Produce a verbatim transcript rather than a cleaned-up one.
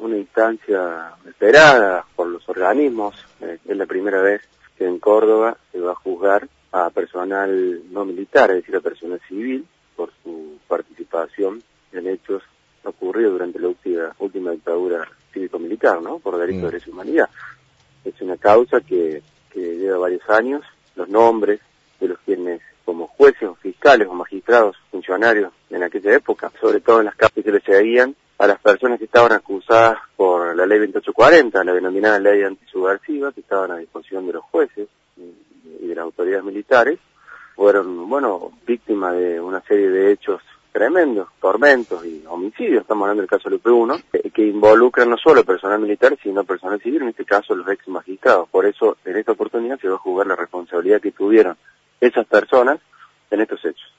una instancia esperada por los organismos. Eh, es la primera vez que en Córdoba se va a juzgar a personal no militar, es decir, a personal civil, por su participación en hechos ocurridos durante la última, última dictadura cívico-militar, ¿no? Por delitos de lesa humanidad. Es una causa que, que lleva varios años. Los nombres de los quienes, como jueces o fiscales o magistrados, funcionarios en aquella época, sobre todo en las causas que le seguían a las personas que estaban acusadas por la ley veintiocho cuarenta, la denominada ley antisubversiva, que estaban a disposición de los jueces y de las autoridades militares, fueron, bueno, víctimas de una serie de hechos tremendos, tormentos y homicidios. Estamos hablando del caso Lupe uno, que, que involucran no solo personal militar, sino personal civil, en este caso los ex magistrados. Por eso, en esta oportunidad se va a juzgar la responsabilidad que tuvieron esas personas en estos hechos.